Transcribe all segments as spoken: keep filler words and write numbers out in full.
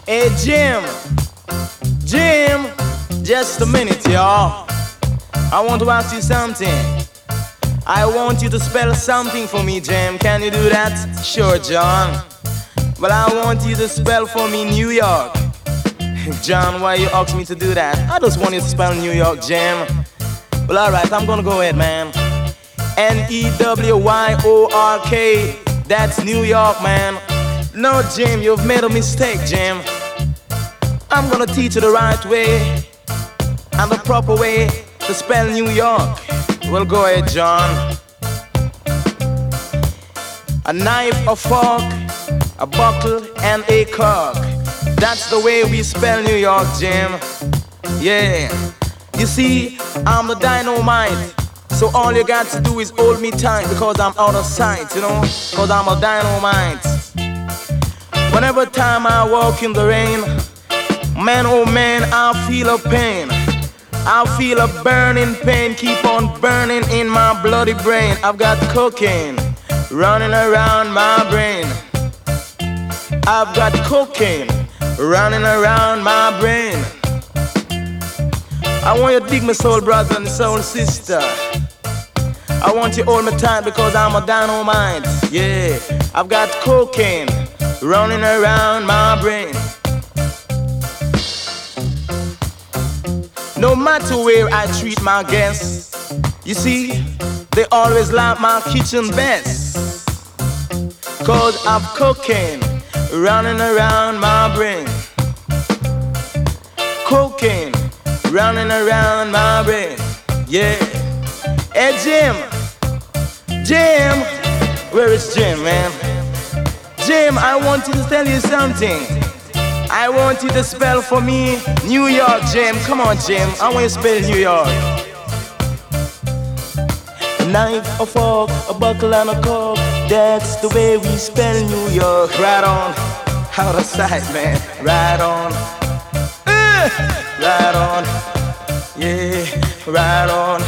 Hey Jim, Jim, just a minute, y'all. I want to ask you something. I want you to spell something for me, Jim. Can you do that? Sure, John. Well, I want you to spell for me New York. John, why you ask me to do that? I just want you to spell New York, Jim. Well, alright, I'm gonna go ahead, man. N E W Y O R K. That's New York, man. No, Jim, you've made a mistake, Jim. I'm gonna teach you the right way and the proper way to spell New York. Well, go ahead, John. A knife, a fork, a buckle, and a cork. That's the way we spell New York, Jim. Yeah. You see, I'm the dynamite. So all you got to do is hold me tight because I'm out of sight, you know? Cause I'm a dynamite. Whenever time I walk in the rain, man, oh man, I feel a pain. I feel a burning pain, keep on burning in my bloody brain. I've got cocaine running around my brain. I've got cocaine running around my brain. I want you to dig my soul brother and soul sister. I want you to hold me tight because I'm a dynamite. Yeah, I've got cocaine running around my brain. No matter where I treat my guests, you see, they always like my kitchen best. Cause I've cocaine running around my brain. Cocaine running around my brain. Yeah. Hey Jim, Jim, where is Jim, man? Jim, I want you to tell you something. I want you to spell for me New York, Jim. Come on, Jim, I want you to spell New York. A knife, a fork, a buckle and a cork. That's the way we spell New York. Right on, out of sight, man. Right on, uh, right on, yeah, right on.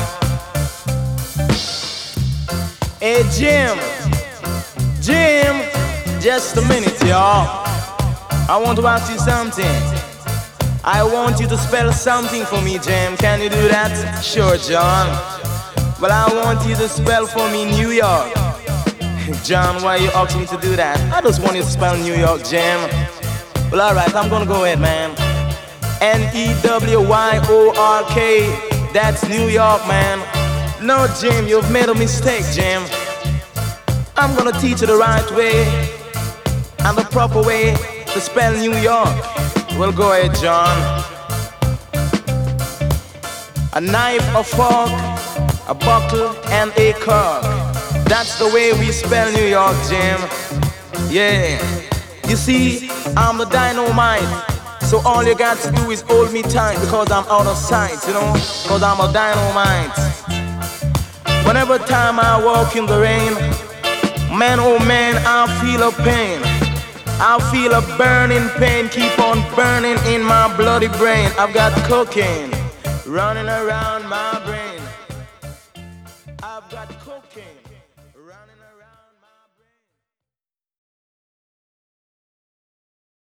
Hey Jim, Jim, just a minute, y'all. I want to ask you something. I want you to spell something for me, Jim. Can you do that? Sure, John. Well, I want you to spell for me New York. John, why you ask me to do that? I just want you to spell New York, Jim. Well, alright, I'm gonna go ahead, man. N E W Y O R K. That's New York, man. No, Jim, you've made a mistake, Jim. I'm gonna teach you the right way and the proper way to spell New York. Well, go ahead, John. A knife, a fork, a buckle, and a cork. That's the way we spell New York, Jim. Yeah. You see, I'm the dynamite. So all you got to do is hold me tight because I'm out of sight, you know? Cause I'm a dynamite. Whenever time I walk in the rain, man, oh man, I feel a pain. I feel a burning pain, keep on burning in my bloody brain. I've got cocaine running around my brain.